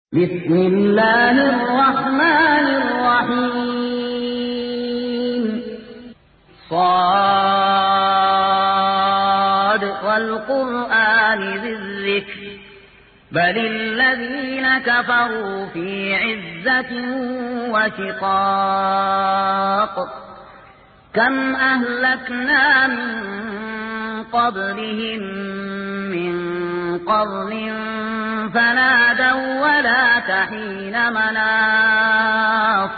بسم الله الرحمن الرحيم صاد والقرآن ذي الذكر بل الذين كفروا في عزة وشقاق كم أهلكنا من قبلهم من قرن فنادوا ولا تحين مناص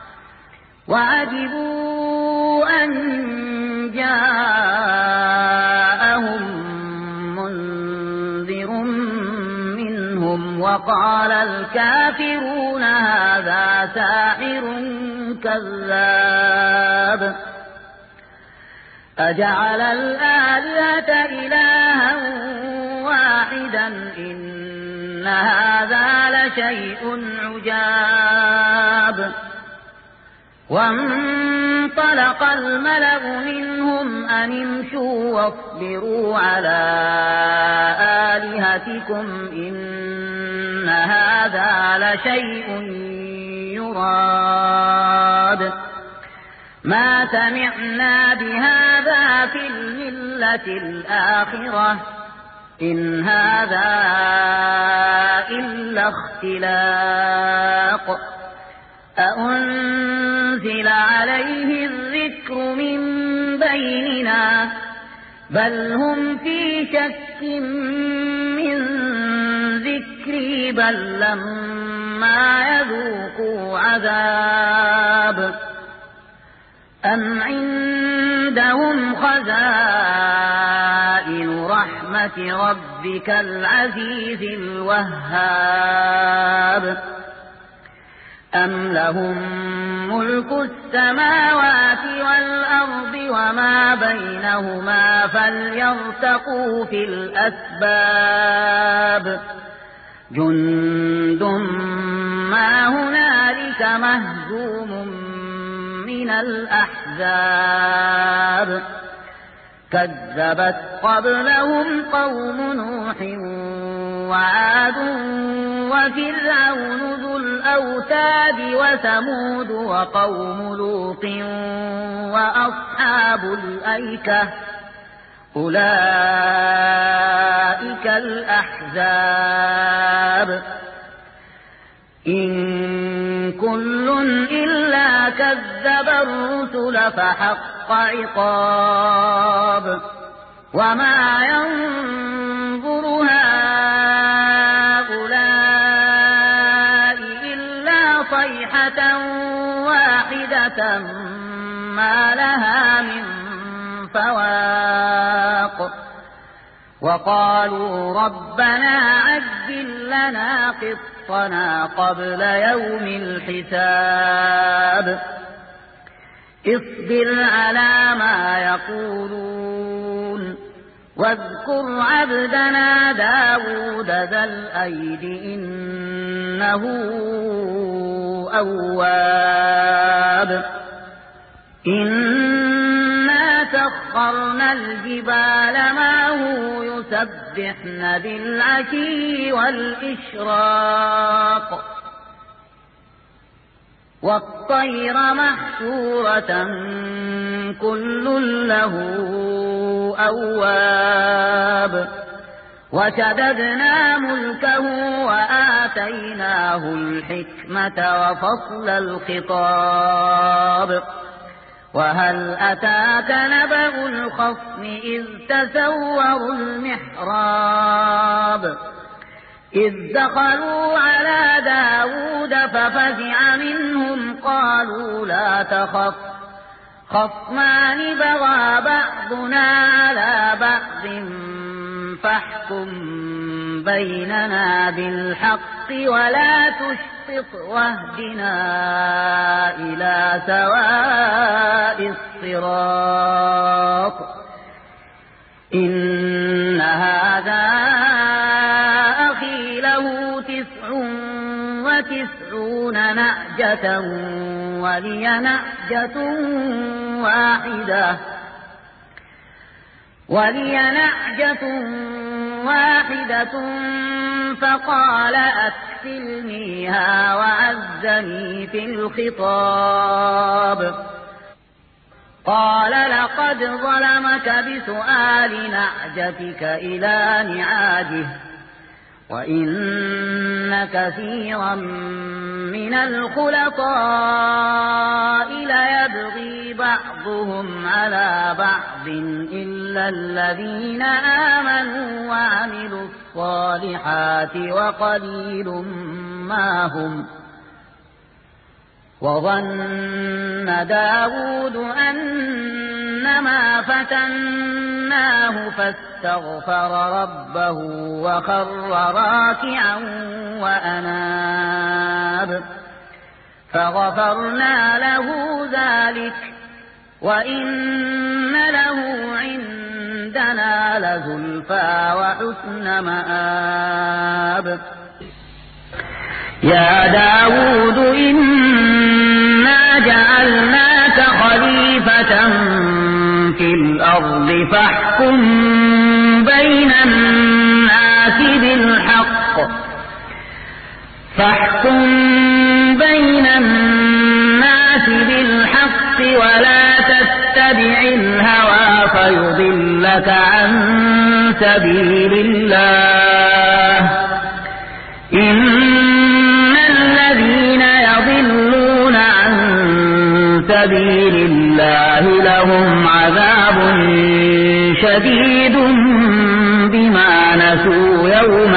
وعجبوا أن جاءهم منذر منهم وقال الكافرون هذا ساحر كذاب أجعل الآلهة إلها واحدا إن هذا لشيء عجاب وانطلق الملأ منهم أن امشوا واصبروا على آلهتكم إن هذا لشيء يراد ما سمعنا بهذا في الملة الآخرة إن هذا إلا اختلاق أأنزل عليه الذكر من بيننا بل هم في شك من ذكري بل لما يذوقوا عذاب أم عندهم خزائن رحمة ربك العزيز الوهاب أم لهم ملك السماوات والأرض وما بينهما فليرتقوا في الأسباب جند ما هنالك مهزوم من الأحزاب كذبت قبلهم قوم نوح وعاد وفرعون ذو الأوتاد وثمود وقوم لوط وأصحاب الأيكة أولئك الأحزاب إن كل إلا كذب الرسل فحق عقاب وما ينظر هؤلاء إلا صيحة واحدة ما لها من فواق وقالوا ربنا عجل لنا قسطنا قبل يوم الحساب اصبر على ما يقولون واذكر عبدنا داود ذا الأيد إنه أواب إنا سخرنا الجبال معه يسبحن بالعشي والإشراق والطير محشورة كل له أواب وشددنا ملكه وآتيناه الحكمة وفصل الخطاب وهل أتاك نبأ الخصم إذ تسوروا المحراب إذ دخلوا على داود ففزع منهم قالوا لا تخف خصمان بغى بعضنا على بعض فاحكم بيننا بالحق ولا تشطط واهدنا إلى سواء الصراط إن هذا أخي له 99 نعجة ولي نعجة واحدة فقال سلميها وعزني في الخطاب. قال لقد ظلمك بسؤال نعجتك إلى نعاجه وإن كثيرا من الخلطاء ليبغي بعضهم على بعض إلا الذين آمنوا وعملوا الصالحات وقليل ما هم. وظن داود أنما فتناه فاستغفر ربه وخر راكعا وأناب فغفرنا له ذلك وإن له عندنا لزلفى وحسن مآب. يا داود إنا جعلناك خليفة في الأرض فاحكم بين الناس بالحق ولا تتبع الهوى فيضلك عن سبيل الله. إن الذين يضلون عن سبيل الله لهم عذاب شديد بما نسوا يوم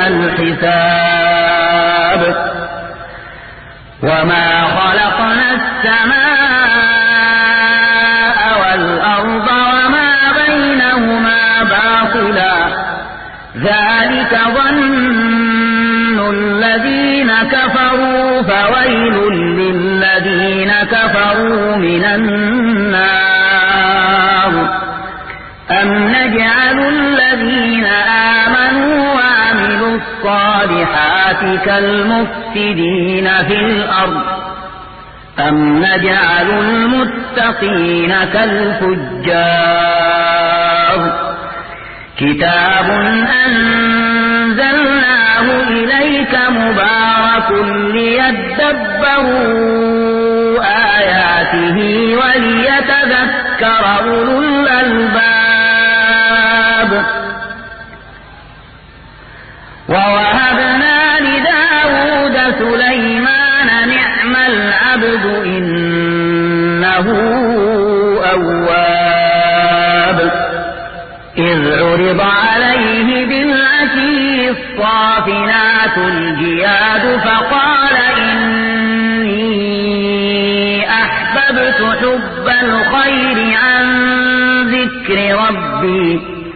الحساب. وما خلقنا السماء والأرض وما بينهما باطلا ذلك ظن الذين كفروا فويل للذين كفروا من النار. أم نجعل الذين آمنوا وعملوا الصالحات كالمفسدين في الأرض أم نجعل المتقين كالفجار. كتاب أنزلناه إليك مبارك ليدبروا آياته وليتذكر أولو الألباب. ووهبنا لداود سليمان نعم العبد إنه أواب. إذ عرض عليه بالعشي الصافنات الجياد فقال إني أحببت حب الخير عن ذكر ربي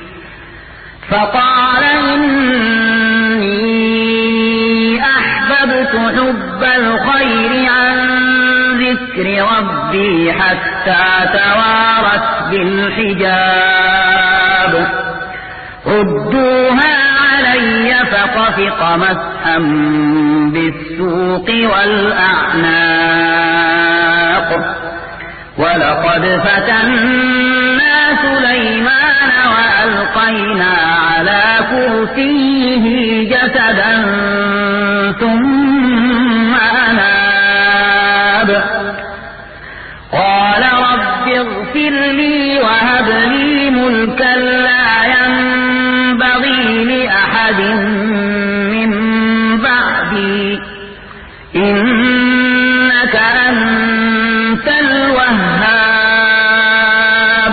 حتى توارت بالحجاب. ردوها علي فطفق مسحا بالسوق والأعناق. ولقد فتنا سليمان وألقينا على كرسيه جسدا ثم أناب. قال رب اغفر لي وهب لي ملكا لا ينبغي لأحد من بعدي إنك أنت الوهاب.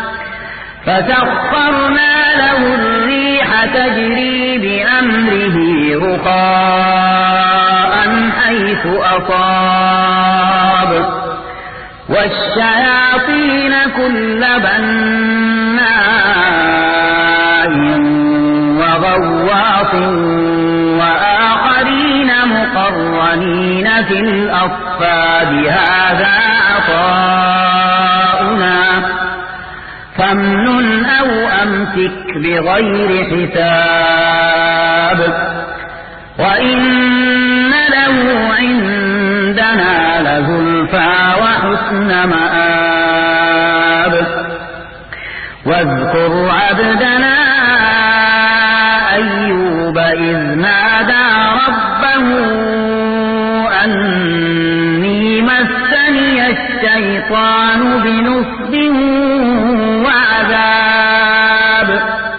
فسخرنا له الريح تجري بأمره رخاء حيث أصاب. والشياطين كل بناء وغواص وآخرين مقرنين في الأصفاد. هذا عطاؤنا فامنن أو أمسك بغير حساب. وإن له عندنا لزلفى وحسن مآب. واذكر عبدنا أيوب إذ نادى ربه الشيطان بنصب وعذاب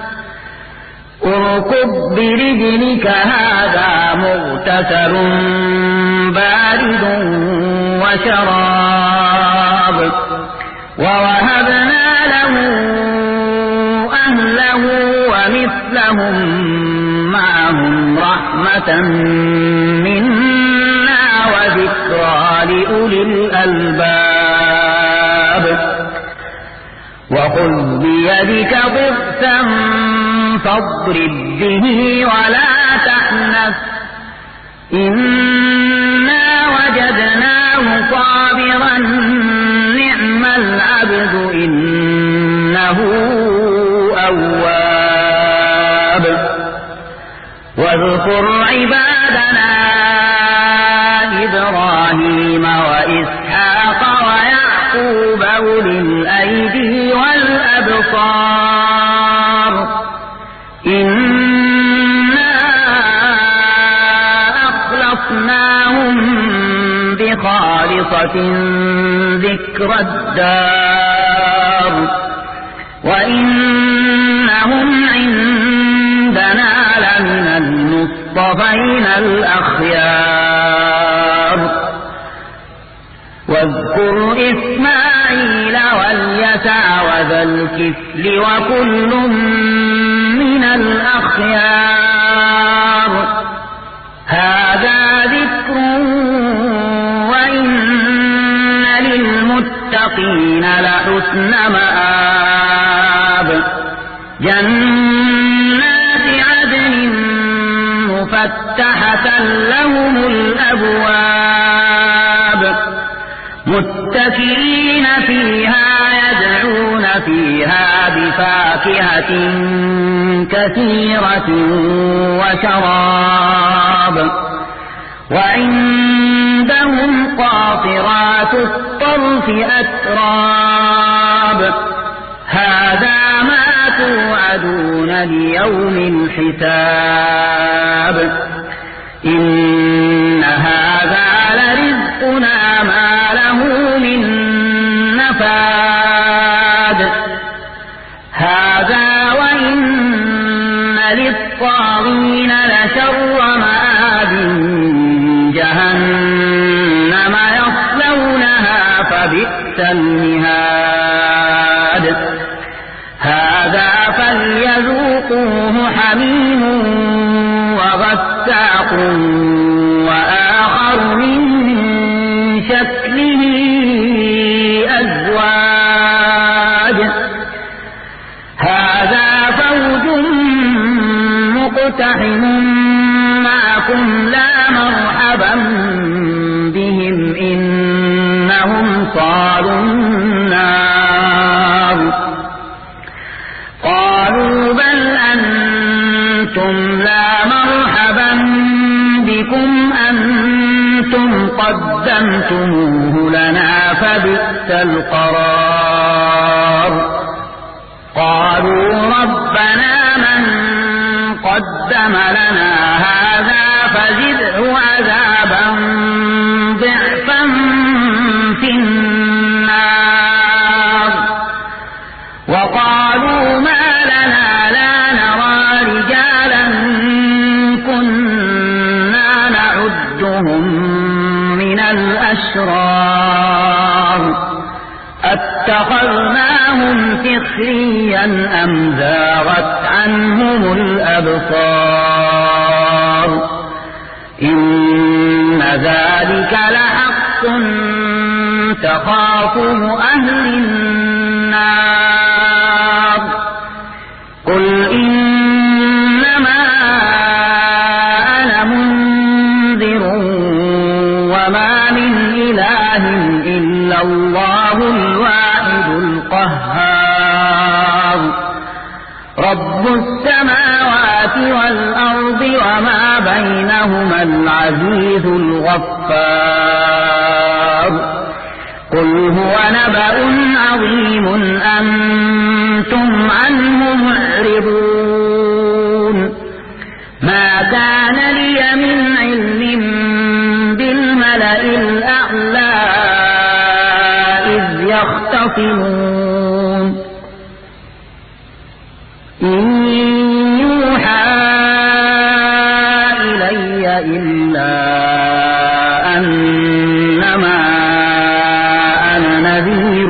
اركض برجلك هذا مغتسل بارد وشراب ووهبنا له أهله ومثلهم معهم رحمة منا وذكرى لأولي الألباب وخذ بيدك ضغثا فاضرب به ولا تحنث إنا وجدناه صابرا نعم العبد إنه أواب واذكر عبادنا إبراهيم وإسحاق ويعقوب أولي الأيدي والأبصار إنا أخلصناهم بخالصة ذكر الدار وإنهم عندنا لمن المصطفين الأخيار واذكر إسماعيل واليسع وذا الكفل وكل من الأخيار هذا ذكر وإن للمتقين لحسن مآب جنات عدن مفتحة لهم الأبواب متكئين فيها يدعون فيها بفاكهة كثيرة وشراب وعندهم قاصرات الطرف أتراب هذا ما توعدون ليوم الحساب إن هذا لرزقنا ما له من نفاد هذا وإن للطاغين لشر مآب جهنم يصلونها فبئس المهاد هذا فليذوقوه حميم وغساق وآخر من شكله أزواج هذا فوج مقتحم معكم لا مرحبا بهم إنهم صالوا النار قالوا بل أنتم لا مرحبا بكم أنتم قدمتموه لنا فبئس القرار قالوا ربنا من قدم لنا هذا فزده عذابا ضعفا في النار وقالوا ما لنا لا نرى رجالا كنا نعدهم من الأشرار أتخذناهم سخريا أم زاغت عنهم الأبصار إن ذلك لحق تخاصم أهل النار قل إنما أنا منذر وما من إله إلا الله الواحد القهار رب السماوات والأرض وما بينهما العزيز الغفار قل هو نبأ عظيم أنتم عنه معرضون ما كان لي من علم بالملأ الأعلى إذ يختصمون إن يوحى إلي إلا أنما أنا نذير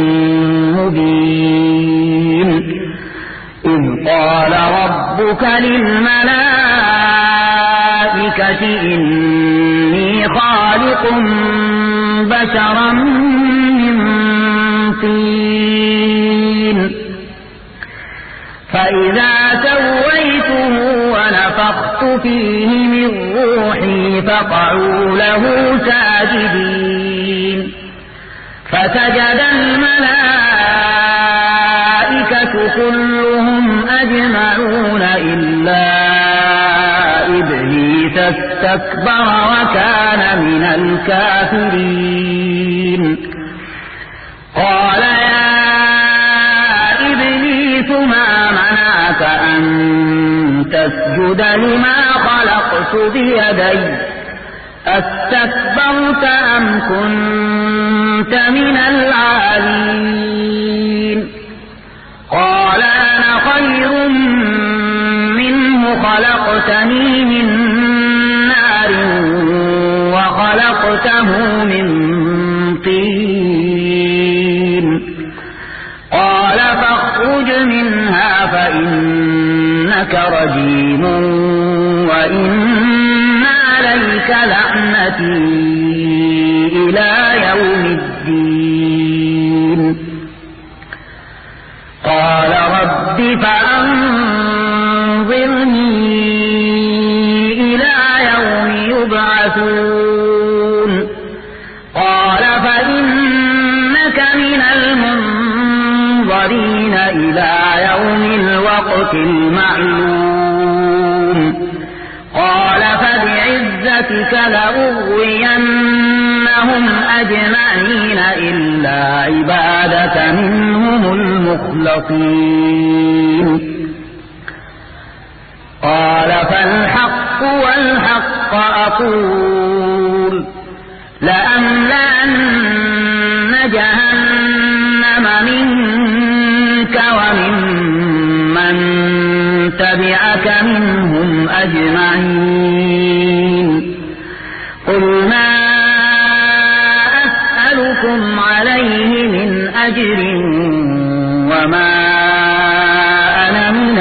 مبين إذ قال ربك للملائكة إني خالق بشرا من طين فإذا سويته ونفخت فيه من روحي فقعوا له ساجدين فسجد الملائكة كلهم أجمعون إلا إبليس استكبر وكان من الكافرين قال يا إبليس ما منعك أن تسجد لما خلقت بيدي أستكبرت أم كنت من العالين قال أنا خير منه خلقتني من نار وخلقته من طين قال فاخرج منها فإنك رجيم وإن عليك لعنتي إلى يوم الدين قال رب فأنظرني إلى يوم يبعثون قال فإنك من المنظرين إلى يوم الوقت المعلوم قال فبعزتك لأغوينهم أجمعين إلا عبادك منهم المخلصين قال فالحق والحق أقول لأملأن جهنم منك وممن تبعك منهم أجمعين قل ما أسألكم عليه من أجر وما أنا من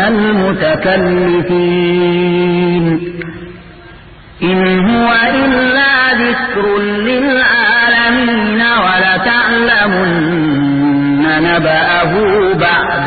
المتكلفين إن هو إلا ذكر للعالمين ولتعلمن نبأه بعد